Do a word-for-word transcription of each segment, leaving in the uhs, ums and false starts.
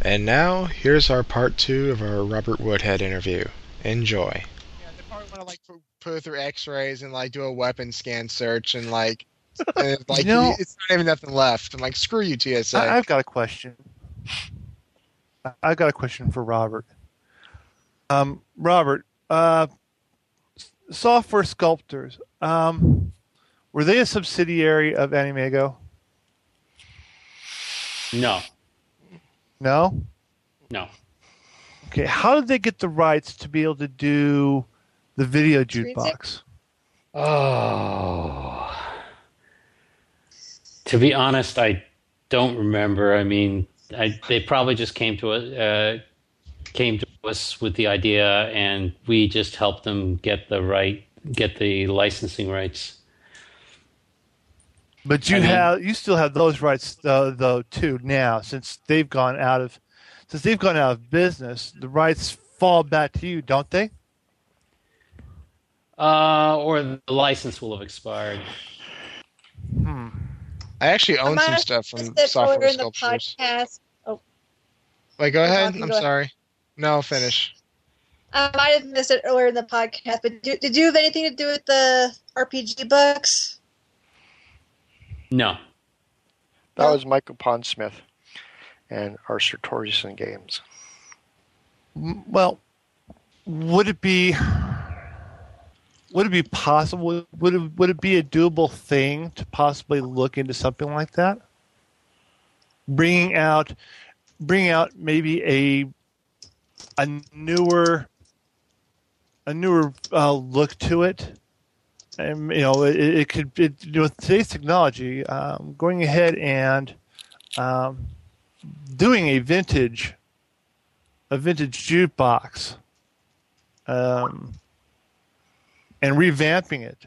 And now, here's our part two of our Robert Woodhead interview. Enjoy. Yeah, they probably want to like put, put through X-rays and like do a weapon scan search and like, and it's You like know, it's not even nothing left. I'm like, screw you, T S A. I, I've got a question. I- I've got a question for Robert. Um, Robert, uh, Software Sculptors, um, were they a subsidiary of Animago? No, No? no. Okay, how did they get the rights to be able to do the video Screensaver? jukebox? Oh, to be honest, I don't remember. I mean, I, they probably just came to us, uh, came to us with the idea, and we just helped them get the right, get the licensing rights. But you I mean- have you still have those rights though, though too now since they've gone out of since they've gone out of business. The rights fall back to you, don't they? Uh, or the license will have expired. Hmm. I actually own I might some have stuff from missed it Software earlier in the Sculptures. podcast. Oh, Wait, go You're ahead. talking, I'm go ahead. sorry. No, finish. I might have missed it earlier in the podcast, but do, did you have anything to do with the R P G books? No. That was Michael Pondsmith and Arthur Torgerson Games. M- Well, would it be would it be possible? Would it would it be a doable thing to possibly look into something like that? Bringing out, bringing out maybe a a newer a newer uh, look to it. And, you know, it, it could it, you know, with today's technology, um, going ahead and um, doing a vintage a vintage jukebox um, and revamping it,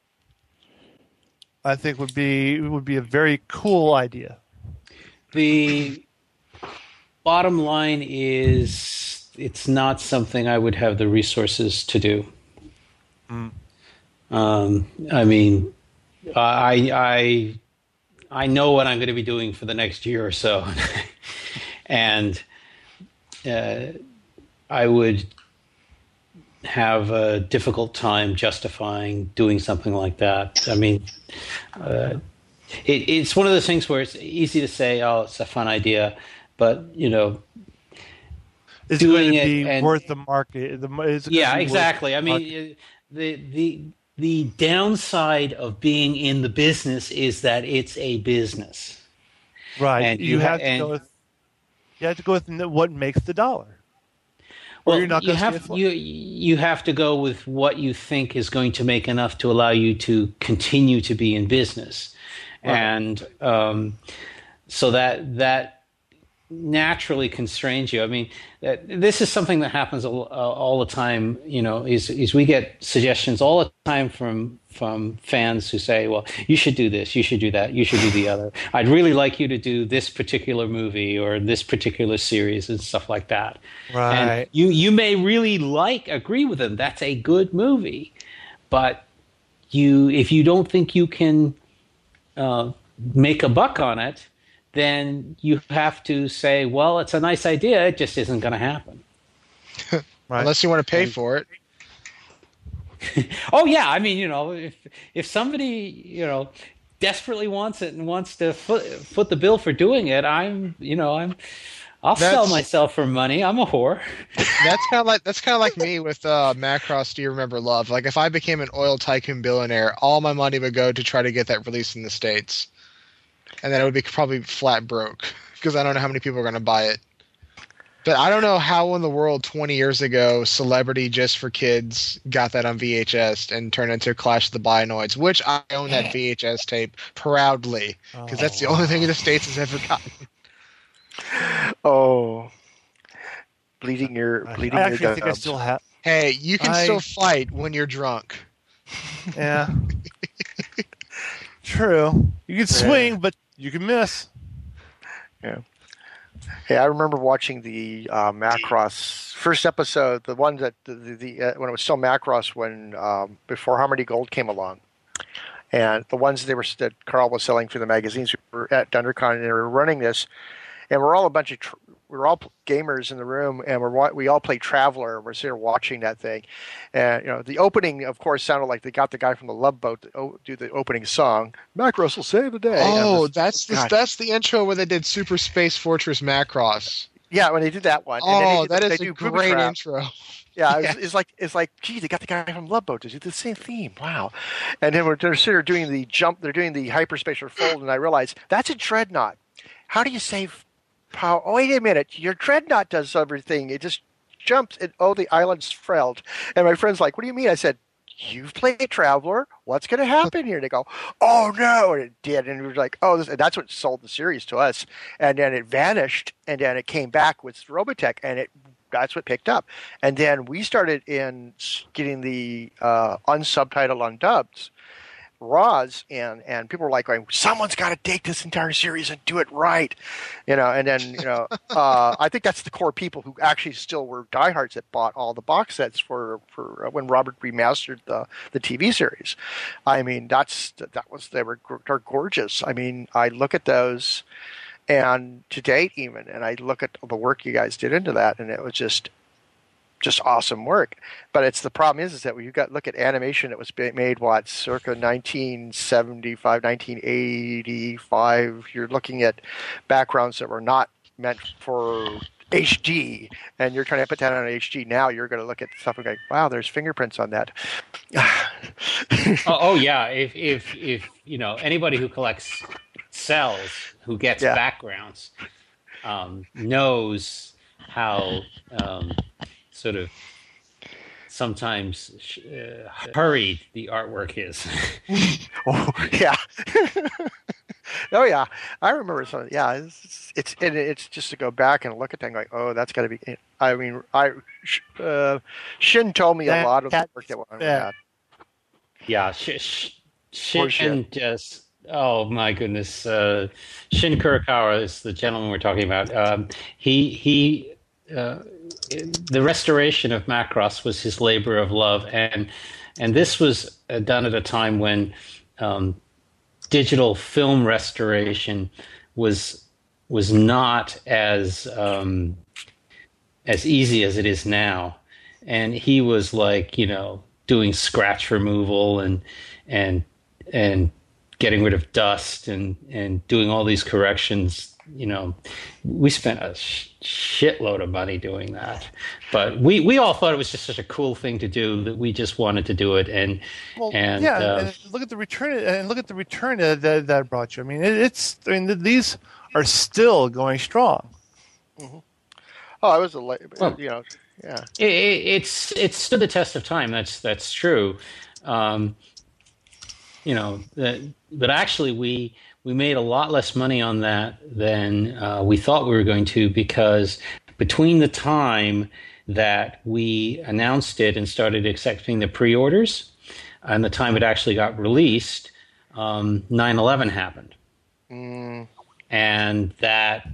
I think would be would be a very cool idea. The bottom line is it's not something I would have the resources to do. Mm. Um, I mean, I, I, I know what I'm going to be doing for the next year or so. and uh, I would have a difficult time justifying doing something like that. I mean, uh, it, it's one of those things where it's easy to say, oh, it's a fun idea, but, you know, It's doing going to it be and- worth the market. The, it's gonna yeah, be worth exactly. the I market. mean, the the the downside of being in the business is that it's a business. right. and You, you ha- have to and- go with you have to go with what makes the dollar. Or Well, you're not you going to have you you have to go with what you think is going to make enough to allow you to continue to be in business, Right. and um, so that that naturally constrains you. I mean, uh, this is something that happens all, uh, all the time. You know, is is we get suggestions all the time from from fans who say, "Well, you should do this, you should do that, you should do the other. I'd really like you to do this particular movie or this particular series and stuff like that." Right. And you you may really like agree with them. That's a good movie, but you if you don't think you can uh, make a buck on it, then you have to say, well, it's a nice idea. It just isn't going to happen. Right. Unless you want to pay for it. Oh yeah, I mean, you know, if if somebody you know desperately wants it and wants to foot, foot the bill for doing it, I'm you know I'm I'll sell That's- myself for money. I'm a whore. That's kind of like that's kind of like me with uh, Macross. Do you remember Love? Like if I became an oil tycoon billionaire, all my money would go to try to get that released in the States, and then it would be probably flat broke because I don't know how many people are going to buy it. But I don't know how in the world twenty years ago Celebrity Just for Kids got that on V H S and turned into Clash of the Bionoids, which I own that V H S tape proudly because that's the Oh, only thing the States has ever gotten. Oh, bleeding your I bleeding I your actually think I gums. still have. Hey, you can I- still fight when you're drunk. Yeah. True. You can swing, but you can miss. Hey, I remember watching the uh, Macross first episode, the one that the, the, the uh, when it was still Macross, when um, before Harmony Gold came along, and the ones they were that Carl was selling through the magazines. We were at DunderCon and they were running this, and we're all a bunch of tr- we were all gamers in the room, and we're wa- we all played Traveler. And we're sitting there watching that thing, and you know the opening, of course, sounded like they got the guy from the Love Boat to o- do the opening song. Macross will save the day. Oh, just, that's the, that's the intro where they did Super Space Fortress Macross. Yeah, when they did that one. Oh, and then they did, that they is a do Booby great Trap. intro. Yeah, Yeah. It's, it's like it's like, gee, they got the guy from Love Boat to do the same theme. Wow. And then we're they're sort of doing the jump. They're doing the hyperspace fold, and I realized that's a dreadnought. How do you save power? Oh, wait a minute. Your dreadnought does everything. It just jumps. And oh, the island's frelled. And my friend's like, "What do you mean?" I said, "You've played Traveler. What's going to happen here?" And they go, "Oh no!" And it did. And we were like, "Oh," this, and that's what sold the series to us. And then it vanished, and then it came back with Robotech, and it. That's what picked up. And then we started in getting the uh, unsubtitled, undubs raws, and, and people were like going, someone's got to take this entire series and do it right. You know, and then, you know, uh, I think that's the core people who actually still were diehards that bought all the box sets for, for uh, when Robert remastered the, the T V series. I mean, that's, that was, they were they're gorgeous. I mean, I look at those, and to date even, and I look at the work you guys did into that, and it was just just awesome work. But it's the problem is is that when you got look at animation that was made what circa nineteen seventy-five, nineteen eighty-five, you're looking at backgrounds that were not meant for H D, and you're trying to put that on H D. Now you're going to look at stuff and go, wow, there's fingerprints on that. oh, oh yeah, if if if you know anybody who collects cells, who gets Yeah. backgrounds, um, knows how um, sort of sometimes uh, hurried the artwork is. Oh yeah. Oh yeah, I remember some. Yeah, it's it's and it's just to go back and look at things like, oh, that's got to be. I mean, I uh, Shin told me a That- lot of the that- work that went with that- that. Yeah, sh- sh- Poor Shin Shin. just. Oh my goodness, uh, Shin Kurokawa is the gentleman we're talking about. Um, he he. Uh, the restoration of Macross was his labor of love, and and this was uh, done at a time when um, digital film restoration was was not as um, as easy as it is now, and he was like you know doing scratch removal and and and getting rid of dust and and doing all these corrections. You know, we spent a sh- shitload of money doing that, but we, we all thought it was just such a cool thing to do that we just wanted to do it. And Well, and, yeah, uh, and look at the return, and look at the return that that, that brought you. I mean, it, it's I mean these are still going strong. Oh, I was a la- Well- you know, yeah. it, it, it's it's stood the test of time. That's that's true. Um, you know, that, but actually we. We made a lot less money on that than uh, we thought we were going to, because between the time that we announced it and started accepting the pre-orders and the time it actually got released, um, nine eleven happened. Mm, And that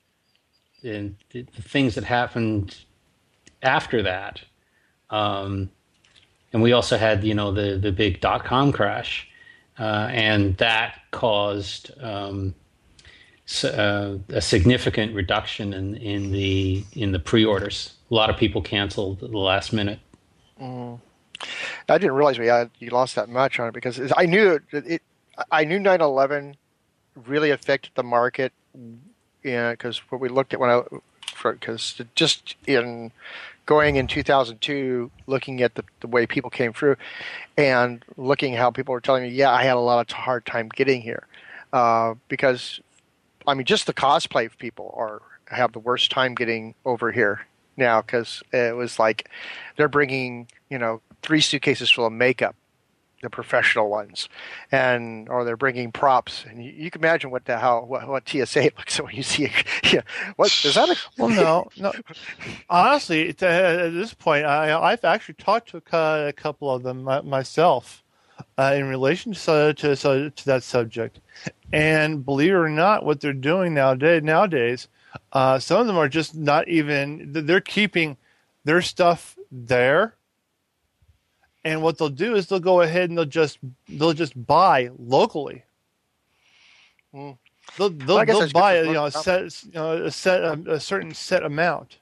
and the, the things that happened after that, um, and we also had, you know, the, the big dot-com crash. Uh, and that caused um, s- uh, a significant reduction in, in the in the pre-orders. A lot of people canceled at the last minute. mm. I didn't realize we had you lost that much on it because I knew it. it I knew nine eleven really affected the market. Yeah, because what we looked at when I because just in going in two thousand two, looking at the, the way people came through and looking how people were telling me, yeah, I had a lot of hard time getting here. Uh, because, I mean, just the cosplay people are have the worst time getting over here now because it was like they're bringing, you know, three suitcases full of makeup, the professional ones, and or they're bringing props, and you, you can imagine what the how what, what T S A looks like when you see it. Yeah, what is that? A, Well, no, no. Honestly, at, at this point, I, I've actually talked to a, cou- a couple of them my, myself uh, in relation to, to to that subject, and believe it or not, what they're doing nowadays, nowadays, uh, some of them are just not even. They're keeping their stuff there. And what they'll do is they'll go ahead and they'll just they'll just buy locally. Mm. they'll they'll, I guess they'll that's good buy for a, you know a local set you know a set a, a certain set amount.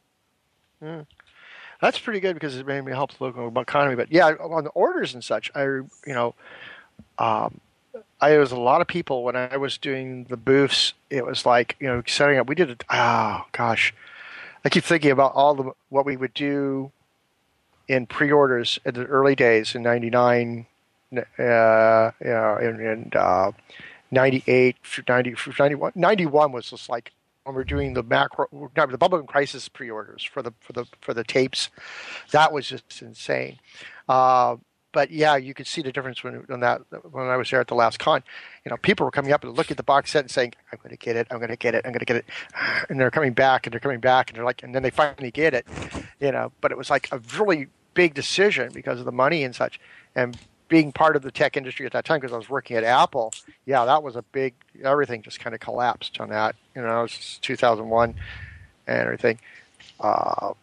That's pretty good because it maybe helps the local economy. But yeah, on the orders and such, I you know, um, I there was a lot of people when I was doing the booths. It was like you know setting up. We did it. Oh gosh, I keep thinking about all the what we would do in pre-orders in the early days in ninety-nine, uh, you know, and, and uh, ninety-eight, ninety, ninety-one, ninety-one was just like when we were doing the macro, no, the Bubblegum Crisis pre-orders for the for the for the tapes. That was just insane. Uh, but yeah, you could see the difference when when that when I was there at the last con. You know, people were coming up and looking at the box set and saying, "I'm going to get it. I'm going to get it. I'm going to get it," and they're coming back and they're coming back and they're like, and then they finally get it. You know, but it was like a really big decision because of the money and such, and being part of the tech industry at that time because I was working at Apple. Yeah, that was a big. Everything just kind of collapsed on that. You know, it was two thousand one and everything. Uh,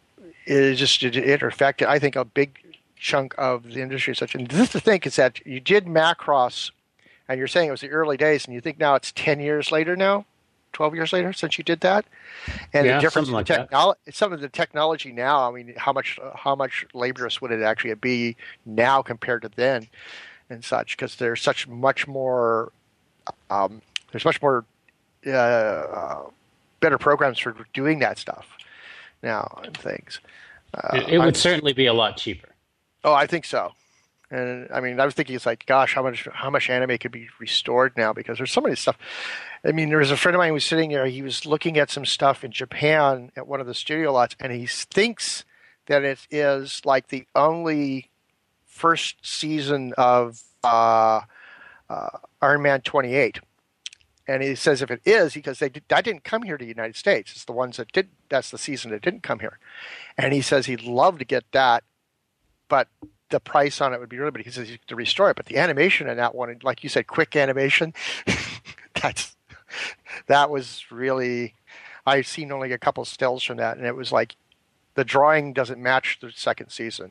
it just it, it affected, I think, a big chunk of the industry. Such, and this the thing is that you did Macross, and you're saying it was the early days, and you think now it's ten years later now, twelve years later since you did that, and Yeah, the difference something in like that. technology, some of the technology now. I mean, how much how much laborious would it actually be now compared to then, and such? Because there's such much more. Um, there's much more uh, uh, better programs for doing that stuff now and things. Uh, It, it would I- certainly be a lot cheaper. Oh, I think so. And I mean, I was thinking, it's like, gosh, how much how much anime could be restored now? Because there's so many stuff. I mean, there was a friend of mine who was sitting there. He was looking at some stuff in Japan at one of the studio lots, and he thinks that it is like the only first season of uh, uh, Iron Man twenty-eight. And he says if it is, because they did, that didn't come here to the United States. It's the ones that did. That's the season that didn't come here. And he says he'd love to get that, but the price on it would be really big. He says to restore it, but the animation in that one, like you said, quick animation. that's that was really. I've seen only a couple stills from that, and it was like the drawing doesn't match the second season.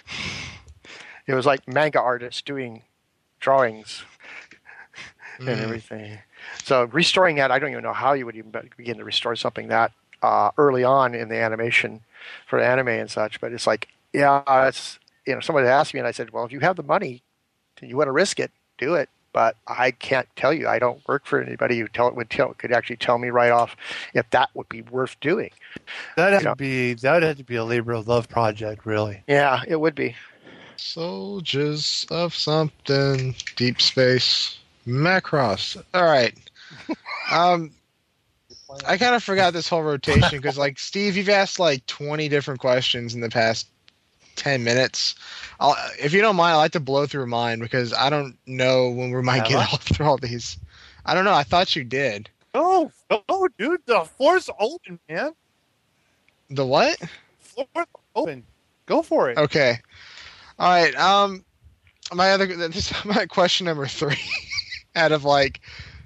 It was like manga artists doing drawings and Mm. everything. So restoring that, I don't even know how you would even begin to restore something that uh, early on in the animation for anime and such. But it's like, yeah, it's you know, somebody asked me, and I said, well, if you have the money, and you want to risk it, do it. But I can't tell you. I don't work for anybody who tell would tell could actually tell me right off if that would be worth doing. That'd have Yeah. to be that would have to be a labor of love project, really. Yeah, it would be. Soldiers of something, deep space, Macross. All right. Um, I kind of forgot this whole rotation because, like, Steve, you've asked like twenty different questions in the past ten minutes. I'll, if you don't mind, I like to blow through mine because I don't know when we might Have get I? all through all these. I don't know. I thought you did. Oh, oh, dude, the floor's open, man. The what? Floor's open. Go for it. Okay. All right. Um, my other this is my question number three out of like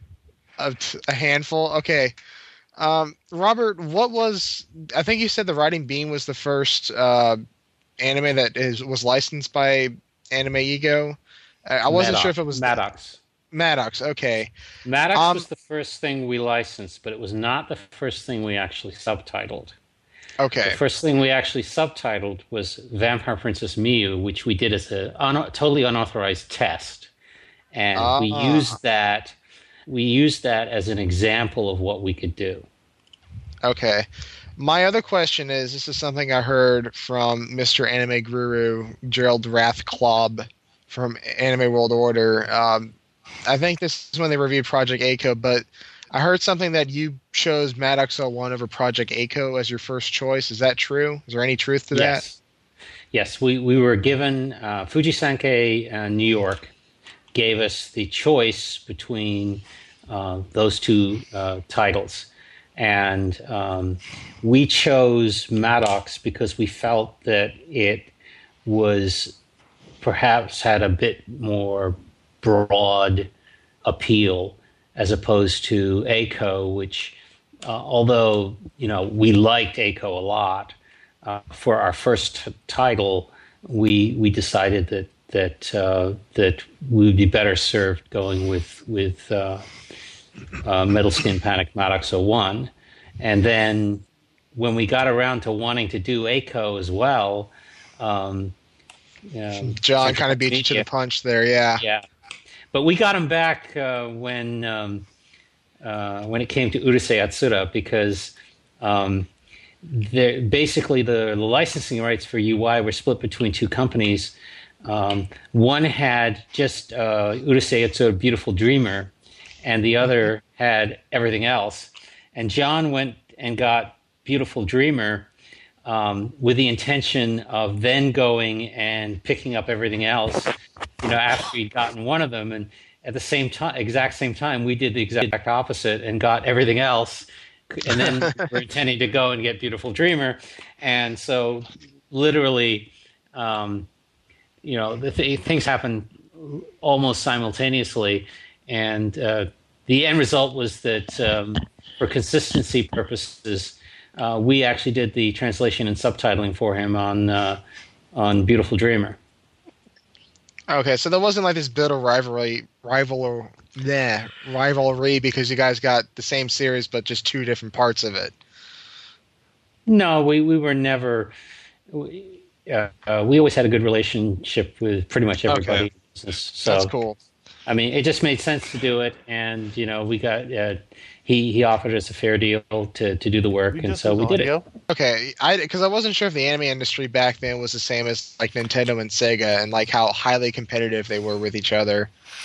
a, a handful. Okay. Um, Robert, what was I think you said the Riding Beam was the first uh, anime that is was licensed by Anime Ego. I, I wasn't Maddox. sure if it was Maddox. Maddox. Okay. Maddox Um, was the first thing we licensed, but it was not the first thing we actually subtitled. Okay. The first thing we actually subtitled was Vampire Princess Miyu, which we did as a un- totally unauthorized test, and we Ah. used that. We used that as an example of what we could do. Okay. My other question is, this is something I heard from Mister Anime Guru, Gerald Rathklob from Anime World Order. Um, I think this is when they reviewed Project A C O, but I heard something that you chose Maddox oh one over Project A C O as your first choice. Is that true? Is there any truth to Yes. Yes, we, we were given, uh, Fuji Sankei uh, New York gave us the choice between uh, those two uh, titles. And um, we chose Maddox because we felt that it was perhaps had a bit more broad appeal as opposed to A C O, which, uh, although, you know, we liked A C O a lot, uh, for our first t- title, we we decided that that uh, that we would be better served going with with uh, uh, Metal Skin Panic Maddox oh one. And then when we got around to wanting to do A C O as well, um, um, John kind of beat you to the punch there, yeah. Yeah. But we got him back uh, when um, uh, when it came to Urusei Yatsura because um, basically the, the licensing rights for U I were split between two companies. Um, one had just uh, Urusei Yatsura Beautiful Dreamer, and the other had everything else. And John went and got Beautiful Dreamer um, with the intention of then going and picking up everything else, you know, after he'd gotten one of them. And at the same time, exact same time, we did the exact opposite and got everything else. And then we're intending to go and get Beautiful Dreamer. And so literally, um, you know, the th- things happen almost simultaneously. And uh, the end result was that um, for consistency purposes, uh, we actually did the translation and subtitling for him on uh, on Beautiful Dreamer. Okay, so there wasn't like this bit of rivalry, rival, nah, rivalry because you guys got the same series but just two different parts of it. No, we, we were never. We, uh, uh, we always had a good relationship with pretty much everybody Okay. in business. So That's cool. I mean, it just made sense to do it, and you know, we got uh, he he offered us a fair deal to, to do the work, We and just so we was did it. audio. Okay, I because I wasn't sure if the anime industry back then was the same as like Nintendo and Sega, and like how highly competitive they were with each other.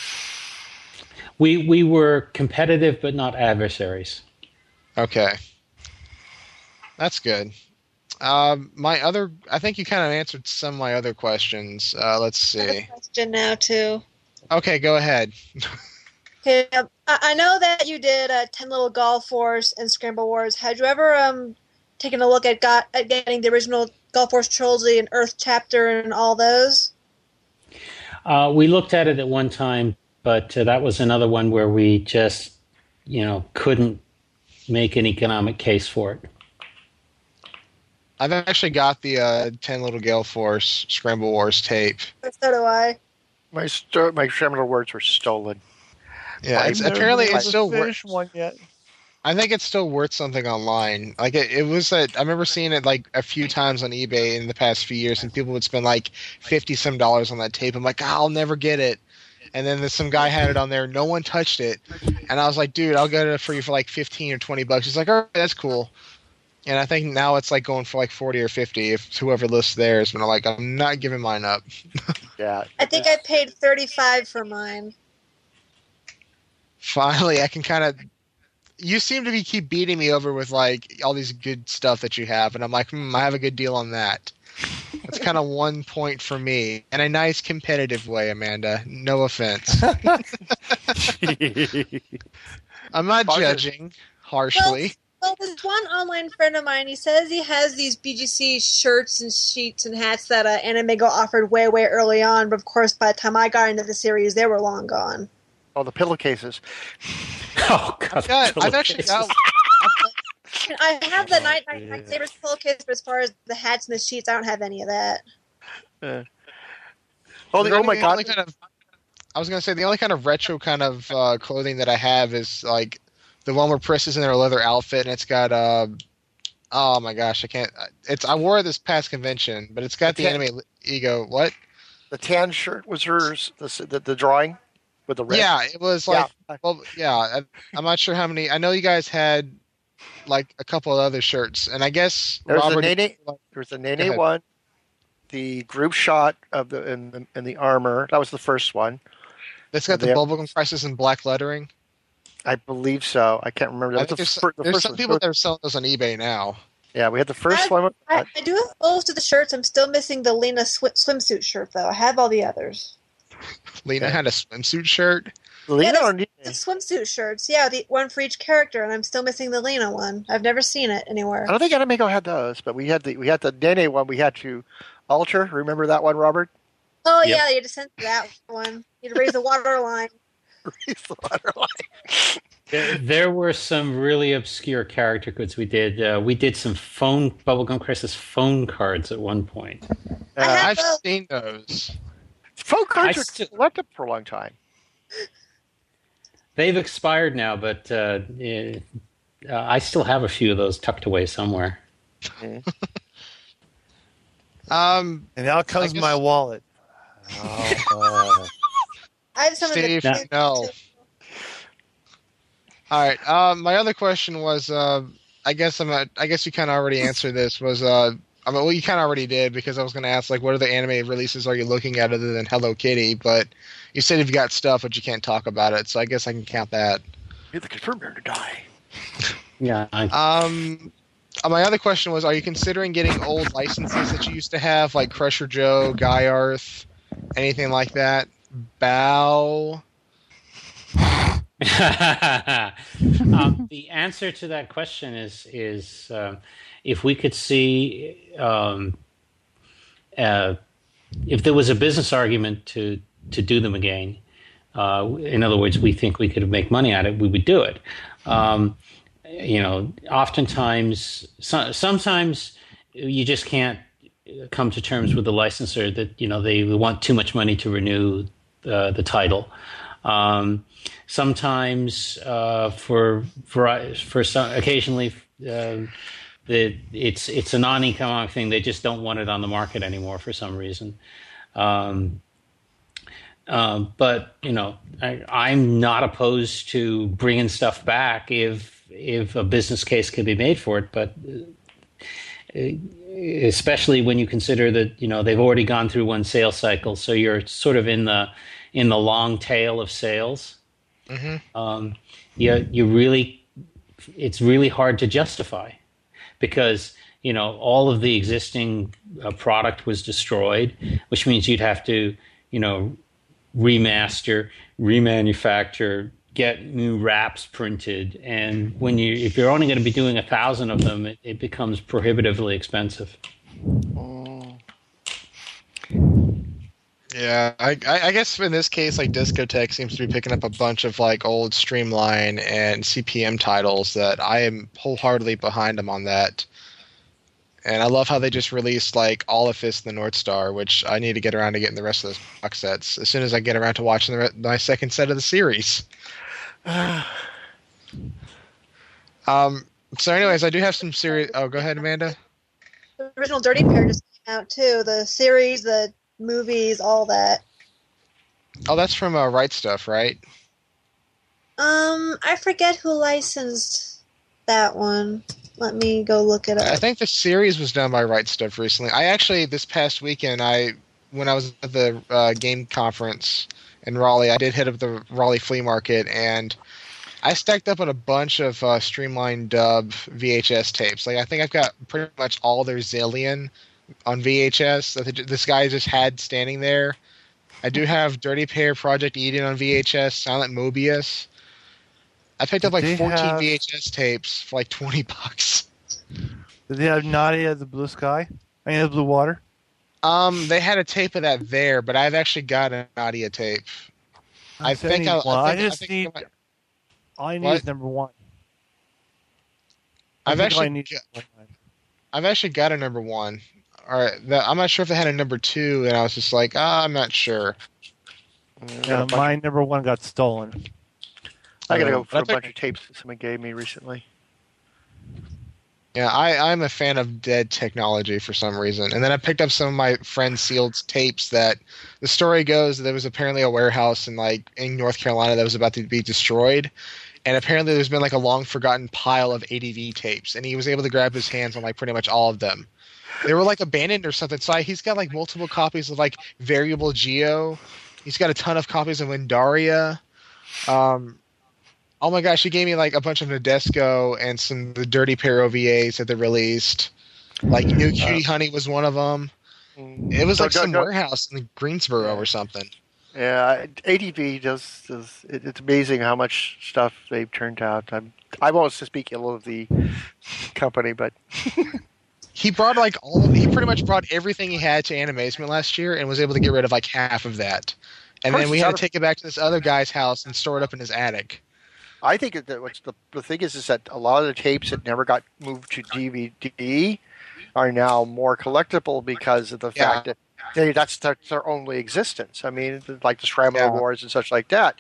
We we were competitive, but not adversaries. Okay, that's good. Um, my other, I think you kind of answered some of my other questions. Uh, let's I have a see. question now too. Okay, go ahead. Okay, um, I I know that you did uh, Ten Little Golf Wars and Scramble Wars. Had you ever um taken a look at got at getting the original Golf Wars trilogy and Earth chapter and all those? Uh, we looked at it at one time, but uh, that was another one where we just, you know, couldn't make an economic case for it. I've actually got the uh, Ten Little Gale Force Scramble Wars tape. So do I. My sto- my seminal words were stolen. Yeah, I've it's, never apparently really it's still worth. finished one yet. I think it's still worth something online. Like it, it was a, I remember seeing it like a few times on eBay in the past few years, and people would spend like fifty some dollars on that tape. I'm like, oh, I'll never get it. And then there's some guy had it on there, no one touched it, and I was like, dude, I'll get it for you for like fifteen or twenty bucks. He's like, all right, that's cool. And I think now it's like going for like forty or fifty if whoever lists theirs. But I'm like, I'm not giving mine up. Yeah. I think I paid thirty-five for mine. Finally, I can kind of. You seem to be keep beating me over with like all these good stuff that you have, and I'm like, hmm, I have a good deal on that. That's kind of one point for me, in a nice competitive way, Amanda. No offense. I'm not Positive. judging harshly. Well, there's one online friend of mine. He says he has these B G C shirts and sheets and hats that uh, Anime Go offered way, way early on. But of course, by the time I got into the series, they were long gone. Oh, the pillowcases. Oh God! I've, got, I've actually got. And I have the Night Night Night Sabers pillowcase, but as far as the hats and the sheets, I don't have any of that. Uh, oh, the, Really, oh my the God! only kind of- I was gonna say the only kind of retro kind of uh, clothing that I have is like the one where Pris is in her leather outfit, and it's got uh, oh my gosh, I can't. It's I wore it this past convention, but it's got the Okay. anime ego. What? The tan shirt was hers. The the, the drawing with the red. Yeah, it was like. yeah. Well, yeah, I, I'm not sure how many. I know you guys had like a couple of other shirts, and I guess There's Robert. the Nene. There's the Go Nene ahead. one. The group shot of the in, the in the armor. That was the first one. That's got the They- bubblegum crisis in black lettering. I believe so. I can't remember. I That think was there's the, fir- the there's first some one. people that are selling those on eBay now. Yeah, we had the first I- one. I, I do have most of the shirts. I'm still missing the Lena sw- swimsuit shirt, though. I have all the others. Lena Okay. had a swimsuit shirt. Lena Yeah, or The Nene? swimsuit shirts, yeah, the one for each character, and I'm still missing the Lena one. I've never seen it anywhere. I don't think Anime Go had those, but we had the we had the Nene one. We had to alter. Remember that one, Robert? Oh Yep. yeah, you had to send that one. You had to raise the water line. Raise the water line. There, there were some really obscure character codes we did. Uh, we did some phone Bubblegum Crisis phone cards at one point. I have I've those. seen those. Phone cards I are still- collected for a long time. they've expired now, but uh, eh, uh, I still have a few of those tucked away somewhere. Um, And out comes guess- my wallet. Oh, I have some Steve, of the no. All right. Um, my other question was, uh, I guess I'm. A, I guess you kind of already answered this. Was uh, I mean, well, you kind of already did because I was going to ask like, what other anime releases are you looking at other than Hello Kitty? But you said you've got stuff, but you can't talk about it. So I guess I can count that. You're the confirmed to die. Yeah. I, Um, uh, my other question was, are you considering getting old licenses that you used to have, like Crusher Joe, Guy Arth, anything like that? Bow. um, the answer to that question is is um, if we could see um, uh, if there was a business argument to to do them again. Uh, in other words, we think we could make money at it. We would do it. Um, you know, oftentimes, so, sometimes you just can't come to terms with the licensor that you know they want too much money to renew uh, the title. Um, sometimes, uh, for for for some, occasionally, uh, the it's it's a non-economic thing. They just don't want it on the market anymore for some reason. Um, um, but you know, I, I'm not opposed to bringing stuff back if if a business case can be made for it. But uh, especially when you consider that you know they've already gone through one sales cycle, so you're sort of in the in the long tail of sales. Mm-hmm. Um, you, you really, it's really hard to justify because, you know, all of the existing uh, product was destroyed, which means you'd have to, you know, remaster, remanufacture, get new wraps printed. And when you, if you're only going to be doing a thousand of them, it, it becomes prohibitively expensive. Yeah, I, I I guess in this case, like Discotech seems to be picking up a bunch of like old Streamline and C P M titles that I am wholeheartedly behind them on that. And I love how they just released like All of Fist and the North Star, which I need to get around to getting the rest of those box sets as soon as I get around to watching the re- my second set of the series. um. So, anyways, I do have some series. Oh, go ahead, Amanda. The original Dirty Pair just came out too. The series, the movies, all that. Oh, that's from uh, Right Stuff, right? Um, I forget who licensed that one. Let me go look it up. I think the series was done by Right Stuff recently. I actually, this past weekend, I when I was at the uh, game conference in Raleigh, I did hit up the Raleigh Flea Market, and I stacked up on a bunch of uh, Streamline dub V H S tapes. Like I think I've got pretty much all their Zillion on V H S that this guy just had standing there. I do have Dirty Pair, Project Eden on V H S, Silent Mobius. I picked up like Did they fourteen have- V H S tapes for like twenty bucks. did they have Nadia the Blue Sky? I mean, the Blue Water? Um, they had a tape of that there, but I've actually got a Nadia tape. I said think I, need one. I, I think, just I think need. I might- All I need What? is number one. I I've think all I actually need got- is one. I've actually got a number one. All right, the, I'm not sure if they had a number two, and I was just like, ah, I'm not sure. Yeah, my number one got stolen. I gotta Um, go for a but I bunch think- of tapes that someone gave me recently. Yeah, I, I'm a fan of dead technology for some reason. And then I picked up some of my friend Sealed's tapes that the story goes that there was apparently a warehouse in like in North Carolina that was about to be destroyed. And apparently there's been like a long forgotten pile of A D V tapes, and he was able to grab his hands on like pretty much all of them. They were like abandoned or something. So I, he's got like multiple copies of like Variable Geo. He's got a ton of copies of Windaria. Um, oh my gosh, he gave me like a bunch of Nadesco and some of the Dirty Pair O V As that they released. Like New Cutie Honey was one of them. It was Go- like go- some go- warehouse in Greensboro or something. Yeah, A D V does. does it, it's amazing how much stuff they've turned out. I'm, I won't speak ill of the company, but He brought like all of, he pretty much brought everything he had to Animazement last year and was able to get rid of like half of that. And Of course, then we it's had out to of- take it back to this other guy's house and store it up in his attic. I think that what's the the thing is is that a lot of the tapes that never got moved to D V D are now more collectible because of the Yeah. fact that they, that's their, their only existence. I mean, like the Scramble Yeah. Wars and such like that.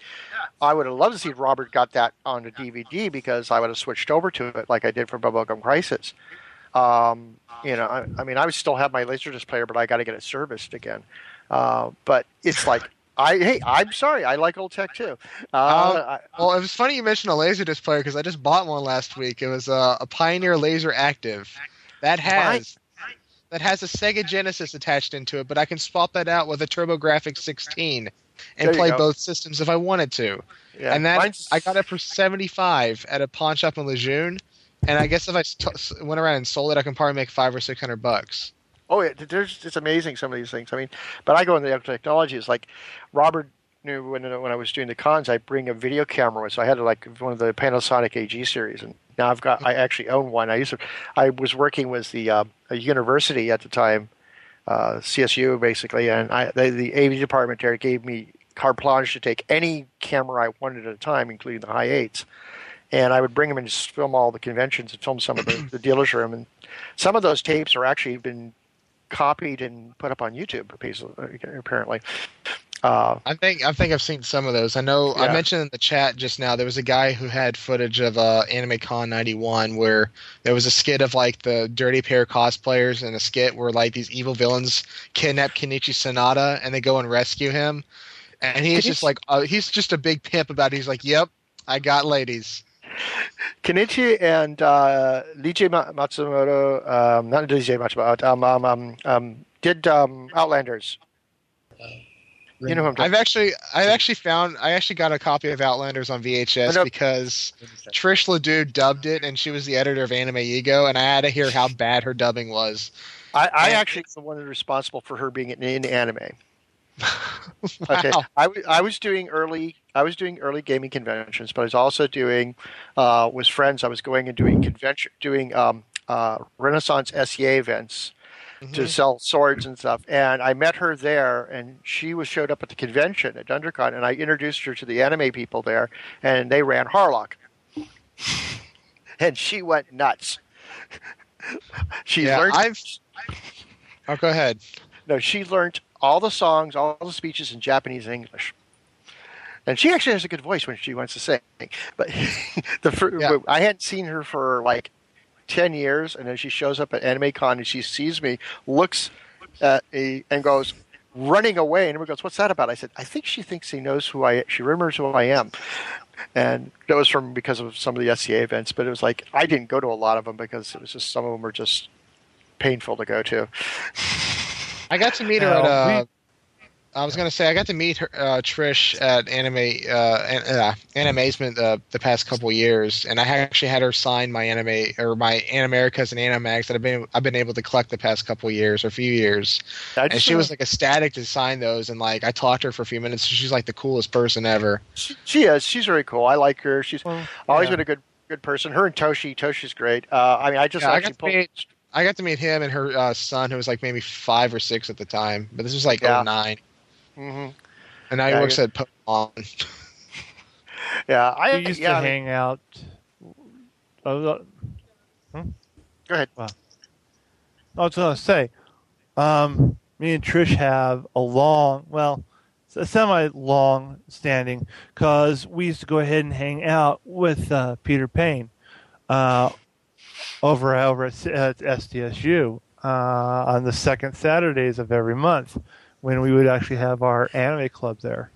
I would have loved to see Robert got that on the D V D because I would have switched over to it like I did for Bubblegum Crisis. Um, you know, I, I mean, I would still have my Laserdisc player, but I got to get it serviced again. Uh, but it's like, I hey, I'm sorry, I like old tech too. Uh, Um, I, well, it was funny you mentioned a Laserdisc player because I just bought one last week. It was uh, a Pioneer Laser Active that has that has a Sega Genesis attached into it, but I can swap that out with a TurboGrafx sixteen and There you play go. both systems if I wanted to. yeah, and that mine's- I got it for seventy-five at a pawn shop in Lejeune. And I guess if I st- went around and sold it, I can probably make five or six hundred bucks. Oh yeah, there's it's amazing some of these things. I mean, but I go into the technology. It's like Robert knew when when I was doing the cons, I bring a video camera with, so I had like one of the Panasonic A G series, and now I've got I actually own one. I used to, I was working with the uh, a university at the time, uh, C S U basically, and I they, the A V department there gave me carte blanche to take any camera I wanted at a time, including the high eights. And I would bring them and just film all the conventions and film some of the, the dealer's room. And some of those tapes are actually been copied and put up on YouTube, apparently. Uh, I think I think I've seen some of those. I know I Yeah. mentioned in the chat just now there was a guy who had footage of uh, Anime Con ninety-one where there was a skit of like the Dirty Pair cosplayers and a skit where like these evil villains kidnap Kenichi Sonata and they go and rescue him. And he's Kenichi- just like uh, he's just a big pimp about it. He's like, "Yep, I got ladies." Kenichi and uh, Lee J. Ma- Matsumoto, um, not Lee J. Matsumoto, um, um, um, um, did um, Outlanders. You know who I'm talking I've actually I actually found I actually got a copy of Outlanders on V H S I know- because Trish Ledoux dubbed it and she was the editor of Anime Ego and I had to hear how bad her dubbing was. I, I And- actually am the one who's responsible for her being in, in anime. Wow. Okay, I, w- I was doing early. I was doing early gaming conventions, but I was also doing uh, with friends. I was going and doing convention, doing um, uh, Renaissance S E A events to Mhm. sell swords and stuff. And I met her there, and she was showed up at the convention at DunderCon, and I introduced her to the anime people there, and they ran Harlock, and she went nuts. she Yeah, learned. I've Oh, go ahead. No, she learned all the songs, all the speeches in Japanese and English. And she actually has a good voice when she wants to sing. But the fir- Yeah. I hadn't seen her for like ten years, and then she shows up at Anime Con and she sees me, looks at me, and goes running away. And everyone goes, "What's that about?" I said, "I think she thinks he knows who I. She remembers who I am." And that was from because of some of the S C A events. But it was like I didn't go to a lot of them because it was just some of them were just painful to go to. I got to meet her Now, at uh we- I was gonna say I got to meet her uh, Trish at Anime uh, an, uh Animazement uh, the past couple years, and I actually had her sign my anime or my Animericas and Animags that I've been I've been able to collect the past couple years or few years. I And just she wanna- was like ecstatic to sign those, and like I talked to her for a few minutes. She's like the coolest person ever. She, she is. She's very cool. I like her. She's Well, always yeah. been a good good person. Her and Toshi. Toshi's great. Uh, I mean, I just Yeah, I actually got to pulled. meet I got to meet him and her uh, son, who was like maybe five or six at the time, but this was like Yeah. oh nine, Mhm. and now he Yeah, works at Pokemon. Yeah, I we used yeah, to I mean, hang out. Uh, Go ahead. I was going to say, um, me and Trish have a long, well, a semi-long standing, because we used to go ahead and hang out with uh, Peter Payne uh, over over at, at S D S U uh, on the second Saturdays of every month, when we would actually have our anime club there.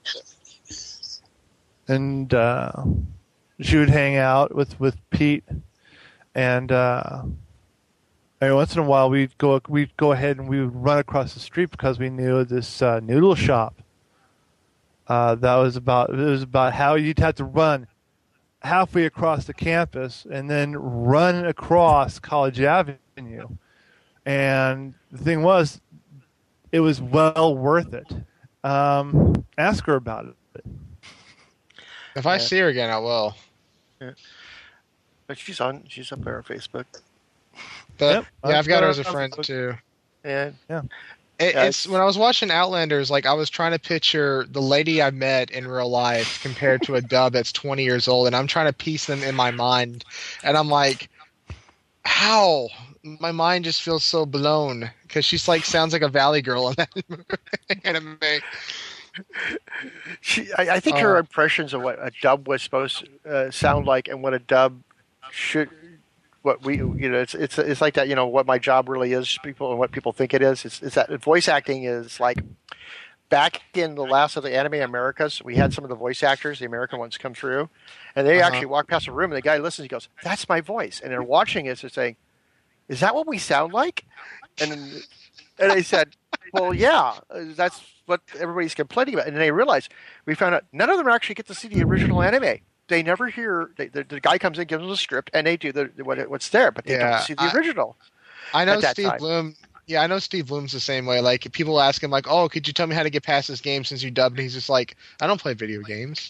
And uh, she would hang out with, with Pete, and uh, every once in a while we'd go we'd go ahead and we would run across the street because we knew this uh, noodle shop. Uh, that was about it was about how you'd have to run halfway across the campus and then run across College Avenue. And the thing was, it was well worth it. Um, ask her about it. If I Yeah. see her again, I will. But she's on. She's up there on Facebook. But Yep, yeah, I've got her as a I've got her friend on Facebook. too. And It, Yeah, it's when I was watching Outlanders, like I was trying to picture the lady I met in real life compared to a dub that's twenty years old, and I'm trying to piece them in my mind, and I'm like, how? My mind just feels so blown because she's like sounds like a Valley Girl in that anime. She, I, I think her Uh, impressions of what a dub was supposed to uh, sound like and what a dub should, what we, you know, it's it's it's like that. You know, what my job really is, people and what people think it is. It's, it's that voice acting is like back in the last of the anime Americas. We had some of the voice actors, the American ones, come through, and they Uh-huh. actually walk past a room, and the guy listens. He goes, "That's my voice," and they're watching it, and saying, "Is that what we sound like?" And and I said, "Well, yeah, uh, that's what everybody's complaining about." And they realized we found out none of them actually get to see the original anime. They never hear. They, the, the guy comes in, gives them a script, and they do the what, what's there, but they Yeah, don't see the I- original. I know at that Steve time. Bloom. Yeah, I know Steve Bloom's the same way. Like people ask him, like, "Oh, could you tell me how to get past this game since you dubbed?" And he's just like, "I don't play video games."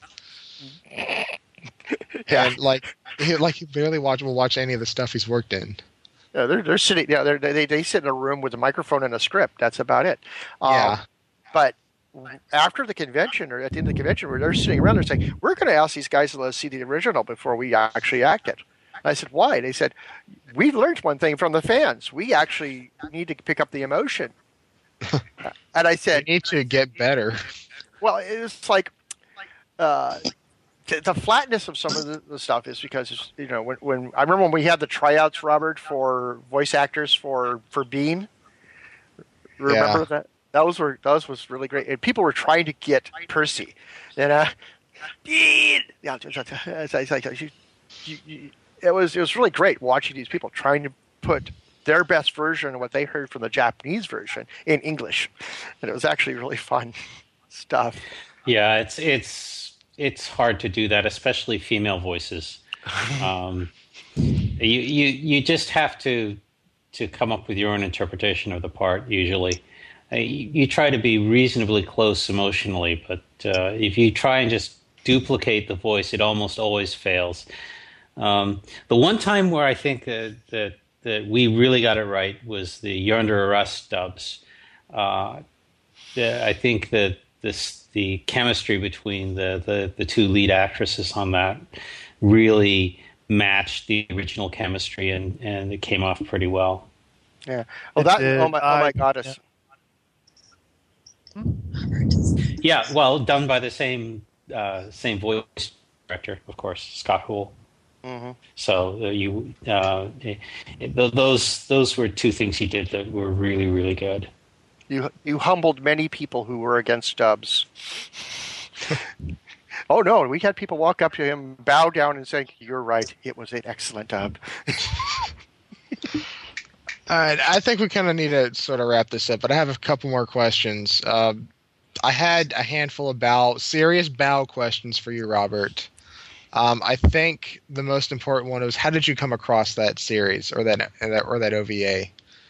Yeah. And like, he, like he barely watch will watch any of the stuff he's worked in. Yeah, they're they're sitting. Yeah, they're, they they sit in a room with a microphone and a script. That's about it. Um, Yeah. But after the convention, or at the end of the convention, where they're sitting around, they're saying, "We're going to ask these guys to let us see the original before we actually act it." And I said, "Why?" They said, "We've learned one thing from the fans. We actually need to pick up the emotion." And I You said, need to get better. "Well, it's like." Uh, the the flatness of some of the, the stuff is because, you know, when, when I remember when we had the tryouts, Robert, for voice actors for for Bean. Remember Yeah. that? Those were those was really great, and people were trying to get Percy, and uh, Bean. Yeah, it's like- it's like you- you- you- it was it was really great watching these people trying to put their best version of what they heard from the Japanese version in English, and it was actually really fun stuff. Yeah, it's it's it's hard to do that, especially female voices. Um, you you you just have to to come up with your own interpretation of the part. Usually, uh, you, you try to be reasonably close emotionally, but uh, if you try and just duplicate the voice, it almost always fails. Um, the one time where I think that that that we really got it right was the You're Under Arrest dubs. Uh, the, I think that this the chemistry between the, the, the two lead actresses on that really matched the original chemistry, and, and it came off pretty well. Yeah. Oh, It that. did. Oh my. Oh my I- goddess. Yeah, well, done by the same uh, same voice director, of course, Scott Houle. hmm So uh, you uh, it, it, those those were two things he did that were really really good. You you humbled many people who were against dubs. Oh no, we had people walk up to him, bow down, and say, "You're right. It was an excellent dub." All right, I think we kind of need to sort of wrap this up, but I have a couple more questions. Uh, I had a handful of bow, serious bow questions for you, Robert. Um, I think the most important one was, how did you come across that series or that or that O V A?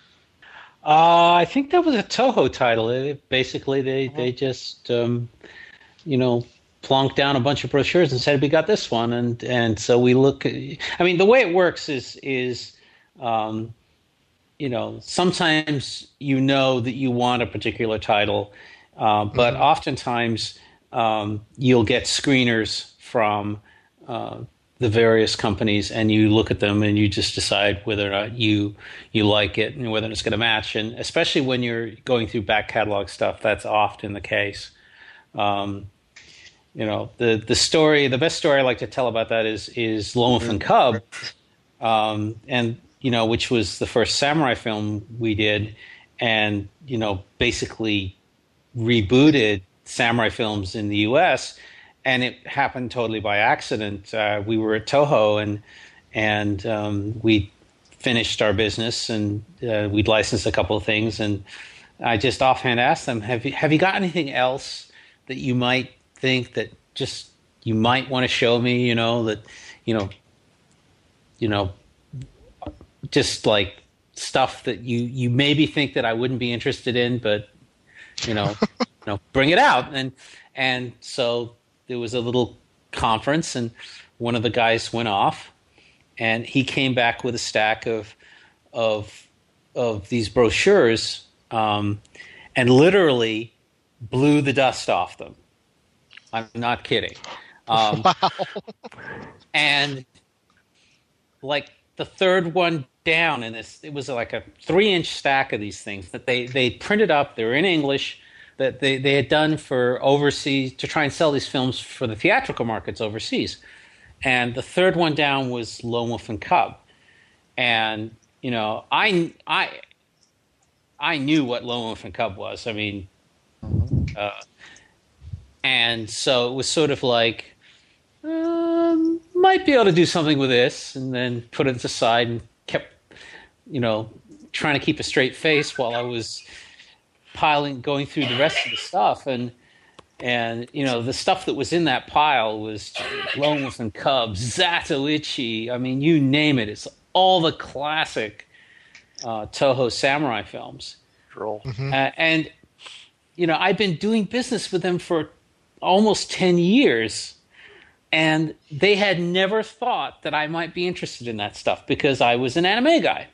Uh, I think that was a Toho title. It, basically, they they just um, you know plonked down a bunch of brochures and said we got this one, and and so we look. I mean, the way it works is is um, you know sometimes you know that you want a particular title, uh, but Mhm. oftentimes um, you'll get screeners from uh, the various companies, and you look at them and you just decide whether or not you you like it and whether it's going to match. And especially when you're going through back catalog stuff, that's often the case. Um, you know, the the story, the best story I like to tell about that is is Lone and Cub, um, and you know, which was the first samurai film we did, and you know, basically rebooted samurai films in the U S, and it happened totally by accident. Uh, we were at Toho, and and um, we finished our business, and uh, we'd licensed a couple of things, and I just offhand asked them, "Have you have you got anything else that you might think that just you might want to show me? You know that you know, you know, just like stuff that you you maybe think that I wouldn't be interested in, but you know, you know, bring it out." And and so there was a little conference, and one of the guys went off, and he came back with a stack of of of these brochures, um, and literally blew the dust off them. I'm not kidding. Um, Wow. and like the third one down in this, it was like a three inch stack of these things that they they printed up. They were in English, that they, they had done for overseas to try and sell these films for the theatrical markets overseas. And the third one down was Lone Wolf and Cub. And, you know, I, I, I knew what Lone Wolf and Cub was. I mean, uh, and so it was sort of like, um, might be able to do something with this, and then put it aside and kept, you know, trying to keep a straight face while I was piling, going through the rest of the stuff. And, and you know, the stuff that was in that pile was Lone Wolf and Cub, Zatoichi, I mean, you name it. It's all the classic uh, Toho samurai films. Droll. Mm-hmm. Uh, and, you know, I've been doing business with them for almost ten years, and they had never thought that I might be interested in that stuff because I was an anime guy.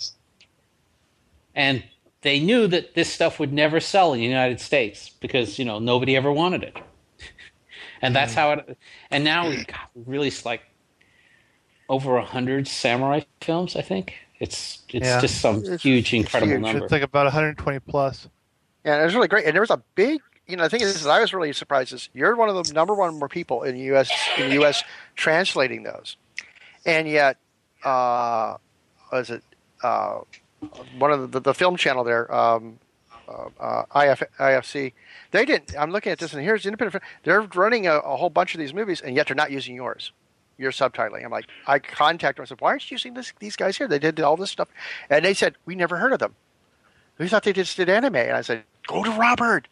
And they knew that this stuff would never sell in the United States because, you know, nobody ever wanted it. And that's how it, and now we've got released like over a hundred samurai films, I think. It's it's Yeah. just some It's- huge, it's incredible huge. number. It's like about one hundred twenty plus. Yeah, it was really great. And there was a big, you know, the thing is, I was really surprised is you're one of the number one more people in the U S in the U S translating those, and yet, uh, was it uh, one of the, the film channel there, um, uh, uh, I F, I F C? They didn't. I'm looking at this, and here's independent. film- They're running a, a whole bunch of these movies, and yet they're not using yours. Your subtitling. I'm like, I contacted them. I said, why aren't you using this, these guys here? They did all this stuff, and they said we never heard of them. We thought they just did anime, and I said, go to Robert.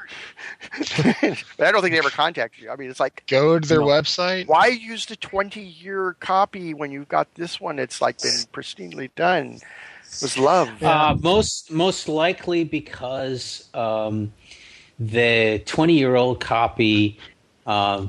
But I don't think they ever contacted you. I mean, it's like, Go to their No. website. why use the twenty-year copy when you've got this one that's like been pristinely done? It was love. Uh, most most likely because um, the twenty-year-old copy uh,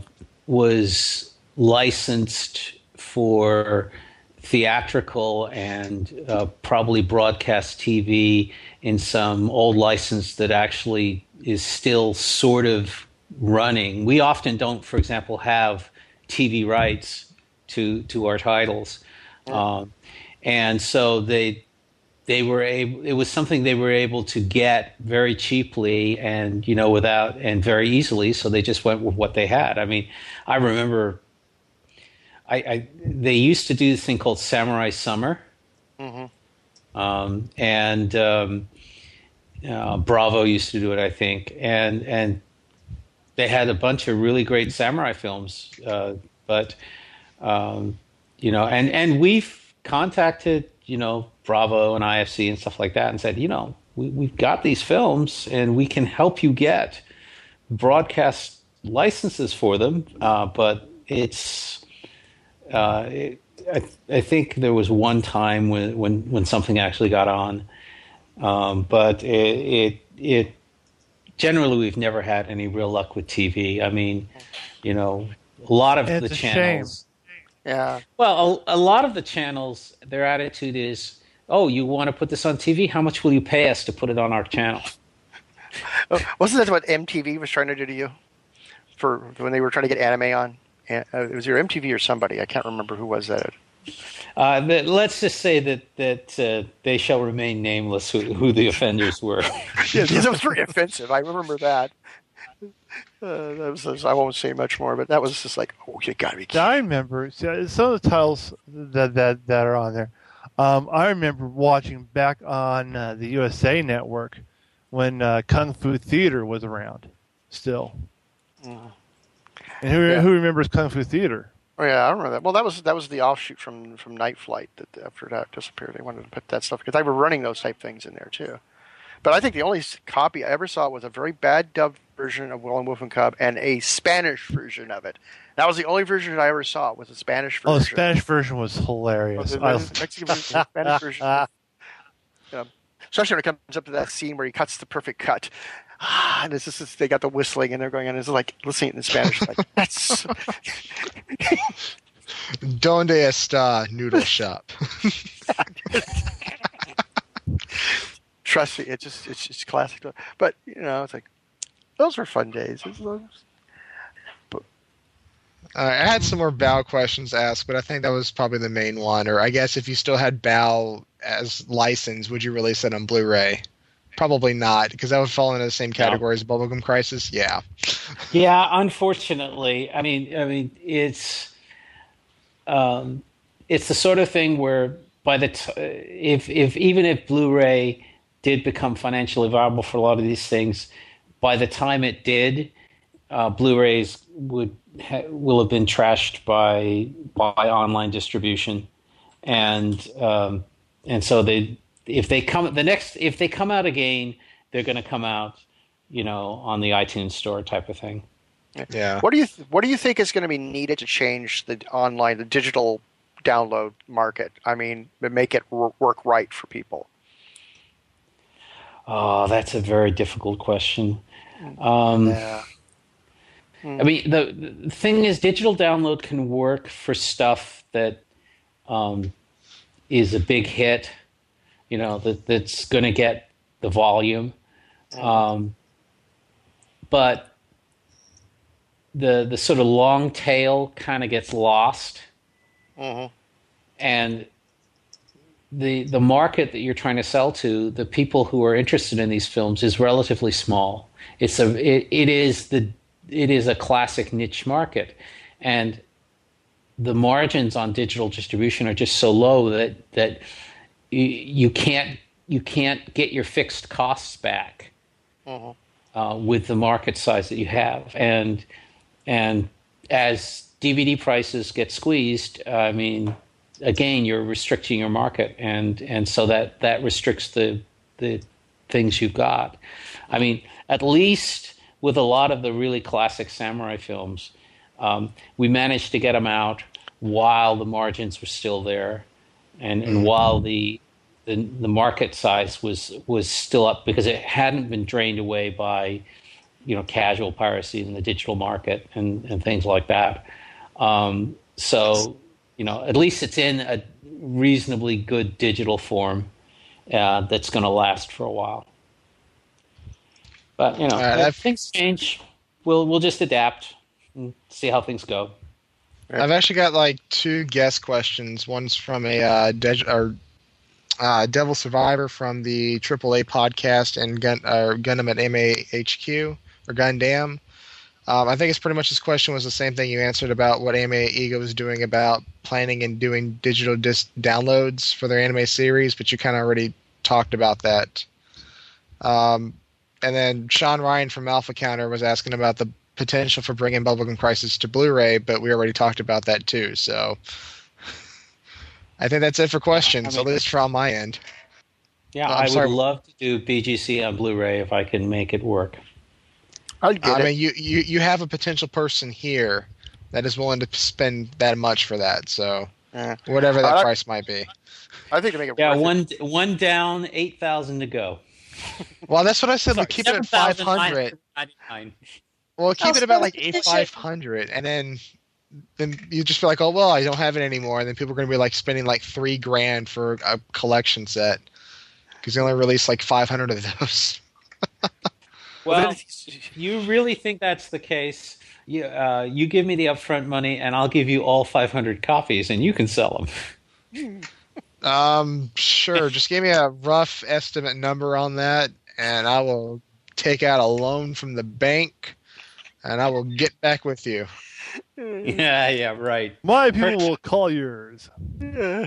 was licensed for theatrical and uh, probably broadcast T V in some old license that actually is still sort of running. We often don't, for example, have T V rights to to our titles, um, and so they they were able. It was something they were able to get very cheaply and you know without and very easily. So they just went with what they had. I mean, I remember. I, I they used to do this thing called Samurai Summer, Mm-hmm. um, and um, uh, Bravo used to do it, I think, and and they had a bunch of really great samurai films, uh, but um, you know, and and we've contacted you know Bravo and I F C and stuff like that, and said, you know, we, we've got these films, and we can help you get broadcast licenses for them, uh, but it's. Uh, it, I, I think there was one time when, when, when something actually got on, um, but it, it it generally we've never had any real luck with T V. I mean, you know, a lot of It's the a channels. Yeah. Well, a, a lot of the channels, their attitude is, "Oh, you want to put this on T V? How much will you pay us to put it on our channel?" Oh, wasn't that what M T V was trying to do to you for when they were trying to get anime on? Uh, it was either M T V or somebody. I can't remember who was that. Uh, but let's just say that that uh, they shall remain nameless who, who the offenders were. Yeah, because it was very offensive. I remember that. Uh, that was, I won't say much more, but that was just like, oh, you gotta be kidding. Yeah, I remember see, some of the titles that that, that are on there. Um, I remember watching back on uh, the U S A Network when uh, Kung Fu Theater was around still. Mm. And who Yeah. who remembers Kung Fu Theater? Oh yeah, I remember that. Well, that was that was the offshoot from from Night Flight that after that disappeared, they wanted to put that stuff because they were running those type things in there too. But I think the only s- copy I ever saw was a very bad dubbed version of Lone Wolf and Cub and a Spanish version of it. That was the only version I ever saw was a Spanish version. Oh, the Spanish version was hilarious. The I- Mexican version, the Spanish version. Yeah. Especially when it comes up to that scene where he cuts the perfect cut. Ah, and it's just, they got the whistling and they're going on. It's like listening in Spanish. Like that's Donde está Noodle Shop? trust me, it's just it's just classic. But you know, it's like those were fun days. It's those- Uh, I had some more Bow questions asked, but I think that was probably the main one. Or I guess if you still had Bow as license, would you release it on Blu-ray? Probably not, because that would fall into the same category as Bubblegum Crisis. Yeah. Yeah, unfortunately, I mean, I mean, it's um, it's the sort of thing where by the t- if if even if Blu-ray did become financially viable for a lot of these things, by the time it did, uh, Blu-rays would ha- will have been trashed by by online distribution, and um, and so they if they come the next if they come out again, they're going to come out, you know, on the iTunes store type of thing. Yeah. What do you th- What do you think is going to be needed to change the online, the digital download market? I mean, to make it wor- work right for people. Oh, that's a very difficult question. Um, Yeah. I mean, the, the thing is, digital download can work for stuff that um, is a big hit, you know, that, that's going to get the volume. Um, but the the sort of long tail kind of gets lost. Mm-hmm. And the the market that you're trying to sell to, the people who are interested in these films, is relatively small. It's a it, it is the it is a classic niche market, and the margins on digital distribution are just so low that that you, you can't you can't get your fixed costs back Mm-hmm. uh, with the market size that you have, and and as D V D prices get squeezed, I mean, again, you're restricting your market, and and so that that restricts the the things you've got. I mean, at least with a lot of the really classic samurai films, um, we managed to get them out while the margins were still there, and, and while the, the the market size was was still up, because it hadn't been drained away by, you know, casual piracy in the digital market and, and things like that. Um, so, you know, at least it's in a reasonably good digital form uh, that's going to last for a while. But, you know, right, if I've- things change, we'll we'll just adapt and see how things go. I've actually got like two guest questions. One's from a uh, De- or, uh, Devil Survivor from the triple A podcast and Gun- uh, Gundam at M A H Q or Gundam. Um, I think it's pretty much his question was the same thing you answered about what Anime Ego is doing about planning and doing digital disc downloads for their anime series, but you kind of already talked about that. Um, and then Sean Ryan from Alpha Counter was asking about the potential for bringing Bubblegum Crisis to Blu-ray, but we already talked about that too. So I think that's it for questions, I mean, at least from my end. Yeah, Oh, I'm I sorry. would love to do B G C on Blu-ray if I can make it work. I'll get I it. mean, you, you, you have a potential person here that is willing to spend that much for that, so Yeah. whatever that I- price might be. I think to make it Yeah, worth it. one one down, eight thousand to go. Well, that's what I said. Sorry, We keep it at five hundred. seven thousand nine hundred ninety-nine. Well, keep Oh, it about like so eight efficient. five hundred, and then then you just feel like, oh well, I don't have it anymore, and then people are going to be like spending like three grand for a collection set because they only release like five hundred of those. Well, if you really think that's the case, you, uh, you give me the upfront money, and I'll give you all five hundred copies, and you can sell them. Um, sure. Just give me a rough estimate number on that, and I will take out a loan from the bank, and I will get back with you. Yeah, yeah, right. My people will call yours. Yeah,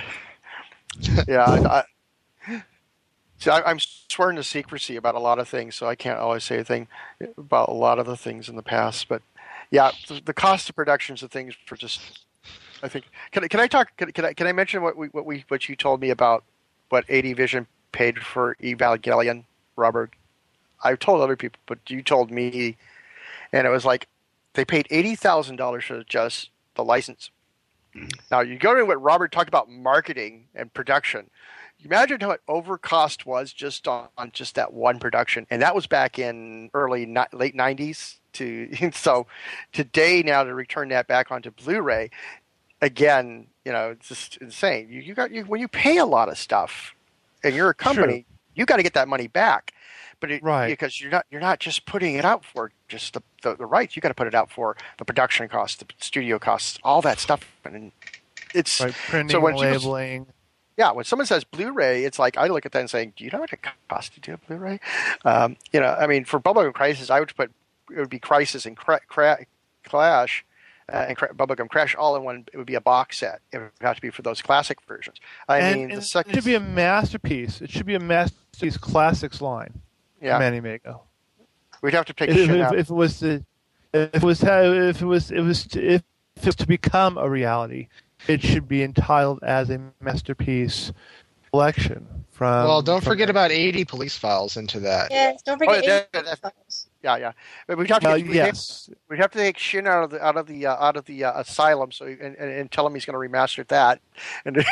I, I, see, I, I'm swearing to secrecy about a lot of things, so I can't always say a thing about a lot of the things in the past. But yeah, the, the cost of productions of things for just, I think. Can, I- can I talk? Can, can I can I mention what we what we what you told me about what A D Vision paid for Evangelion, Robert? I've told other people, but you told me, and it was like they paid eighty thousand dollars for just the license. Now you go to what Robert talked about marketing and production. You imagine how it overcost was just on, on just that one production, and that was back in early ni- late nineties. To so today now to return that back onto Blu-ray, again, you know, it's just insane. You you got you when you pay a lot of stuff, and you're a company, you got to get that money back. But it, Right. because you're not you're not just putting it out for just the, the, the rights. You got to put it out for the production costs, the studio costs, all that stuff, and it's Right, printing, so when people- labeling. Yeah, when someone says Blu-ray, it's like I look at that and saying, "Do you know what it costs to do a Blu-ray?" Um, you know, I mean, for Bubblegum Crisis, I would put it would be Crisis and cra- cra- Clash uh, and cra- Bubblegum Crash all in one. It would be a box set. It would have to be for those classic versions. I and, mean, and the second, it should be a masterpiece. It should be a masterpiece classics line yeah, from Animego. we'd have to pick If, shit if, out. if it was to, if it was to, if it was it was to, if it was to become a reality, it should be entitled as a masterpiece collection from. Well, don't from forget about eighty police files into that. Yes, don't Oh, forget. that- eighty that- files. Yeah, yeah. But we'd have to Uh, get, we'd have- yes, we'd have to take Shin out of the out of the uh, out of the uh, asylum, so and, and, and tell him he's going to remaster that. And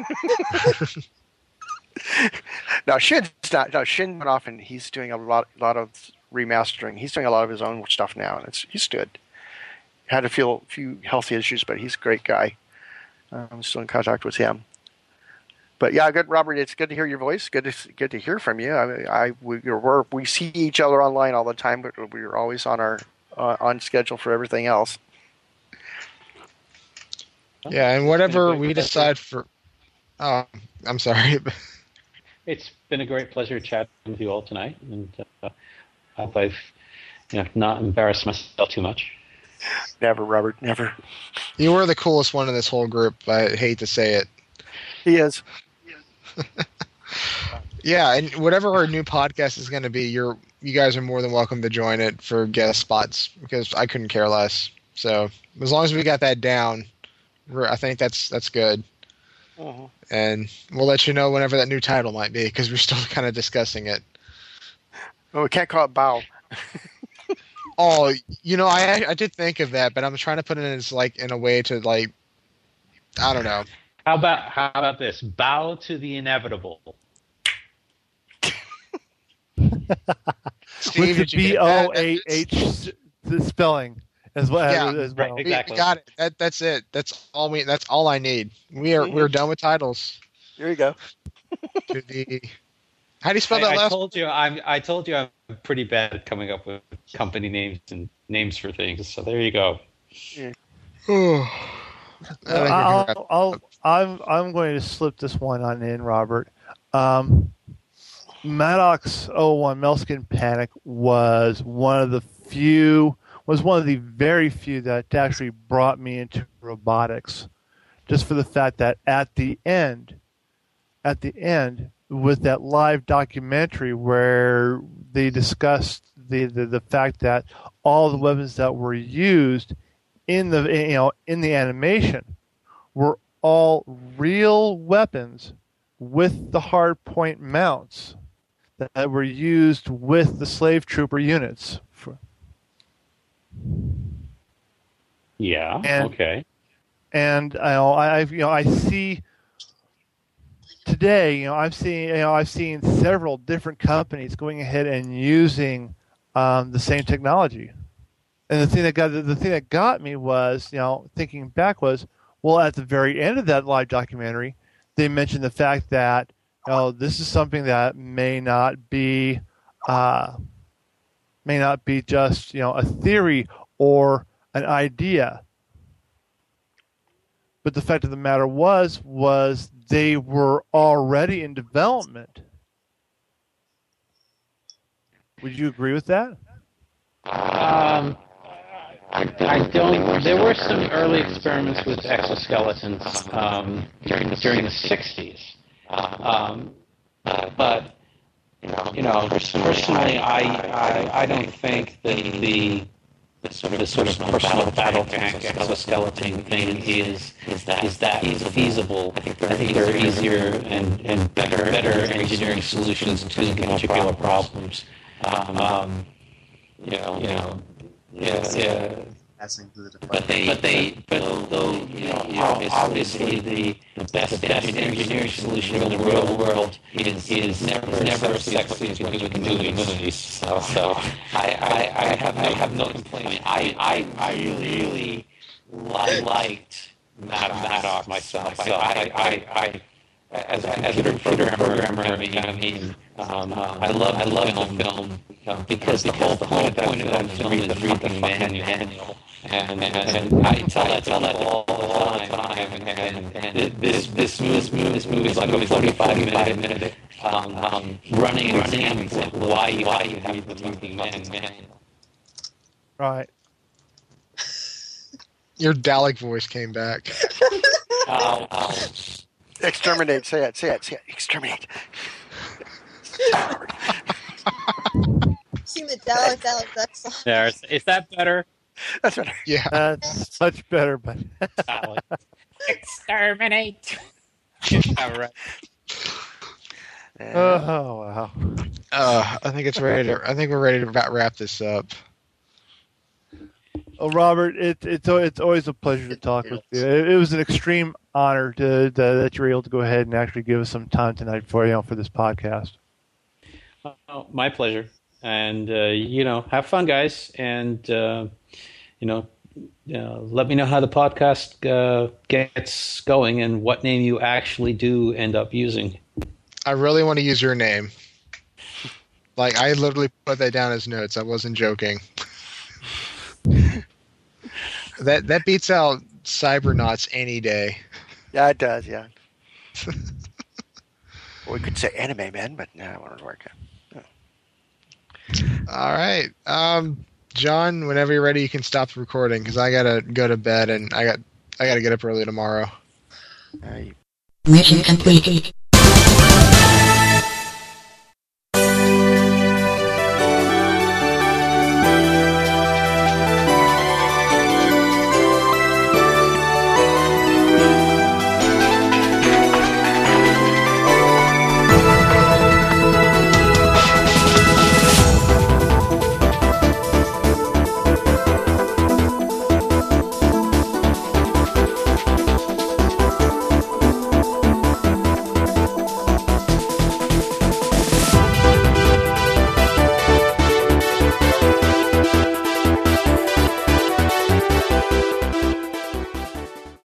no, Shin's not. No, Shin went off and he's doing a lot lot of remastering. He's doing a lot of his own stuff now, and it's he's good. Had a few few healthy issues, but he's a great guy. Uh, I'm still in contact with him. But yeah, good, Robert. It's good to hear your voice. Good to good to hear from you. I, mean, I we we're, we see each other online all the time, but we're always on our uh, on schedule for everything else. Yeah, and whatever we decide for. Oh, I'm sorry. It's been a great pleasure chatting with you all tonight, and uh, I hope I've you know, not embarrassed myself too much. Never, Robert. Never. You were the coolest one in this whole group. I hate to say it. He is. Yeah, and whatever our new podcast is going to be, you're you guys are more than welcome to join it for guest spots because I couldn't care less. So as long as we got that down, we're, I think that's that's good. Uh-huh. And we'll let you know whenever that new title might be because we're still kind of discussing it. Oh, we can't call it Bow. Oh, you know, I I did think of that, but I'm trying to put it as like in a way to like, I don't know. How about how about this? Bow to the inevitable. Steve, with did the you B get O that? A H the spelling as well. Yeah, as well. right, We, exactly. we got it. That, that's it. That's all we. That's all I need. We are we're done with titles. There you go. To the. How do you spell I, that I last? told you I'm I told you I'm pretty bad at coming up with company names and names for things. So there you go. Oh. I think we can wrap- I'll, I'll, I'm I'm going to slip this one on in, Robert. Um, Maddox oh one Melskin Panic was one of the few, was one of the very few that actually brought me into robotics, just for the fact that at the end, at the end, with that live documentary where they discussed the, the, the fact that all the weapons that were used in the you know in the animation were all real weapons with the hard point mounts that were used with the slave trooper units. For, Yeah. And- okay. and I know I you know I see today you know I've seen you know I've seen several different companies going ahead and using um, the same technology. And the thing that got the thing that got me was, you know, thinking back was, well, at the very end of that live documentary, they mentioned the fact that, you know, this is something that may not be, uh, may not be just, you know, a theory or an idea. But the fact of the matter was, was they were already in development. Would you agree with that? Um, I, I don't. There were some early experiments with exoskeletons um, during the during the sixties, um, but you know, personally, I, I I don't think that the the sort of, the sort of personal battle tank exoskeleton thing is is that is that feasible. I think there are easier and, and better better engineering solutions to particular problems. Um, you know, you know, yeah, yeah. Passing through the But they, but they, but though you know, obviously the the best engineering solution in the real world is is never never as sexy as what you can do in movies. So, so I, I, I have I have no complaint. I I, I really liked Maddox myself. I I I as a computer programmer, I mean, I mean, um, I love I love film, film um, because the whole point of that film is reading the manual, and and I tell that tell that all the time, and and, and this this this movie this movie is like a forty-five minute minute um, um, running examples of why you why you have the reading manual. Right. Your Dalek voice came back. Oh, oh. Exterminate. Say it. Say it. Say it. Exterminate. Sing the Dalek Dalek Duck song. There, is, is that better? That's better. Yeah. That's much better, but Exterminate. All right. oh wow. Uh, I think it's ready to. I think we're ready to about wrap this up. Oh, Robert, it, it's it's always a pleasure to talk with you. It, it was an extreme honor to, to that you were able to go ahead and actually give us some time tonight for you know for this podcast. Oh, my pleasure. And, uh, you know, have fun, guys. And, uh, you know, uh, let me know how the podcast uh, gets going and what name you actually do end up using. I really want to use your name. Like, I literally put that down as notes. I wasn't joking. that that beats out Cybernauts any day. Yeah, it does. Yeah. Well, we could say Anime Men, but no, it won't work. All right, um, John. Whenever you're ready, you can stop the recording because I gotta go to bed and I got I gotta get up early tomorrow. Uh, you- Mission complete.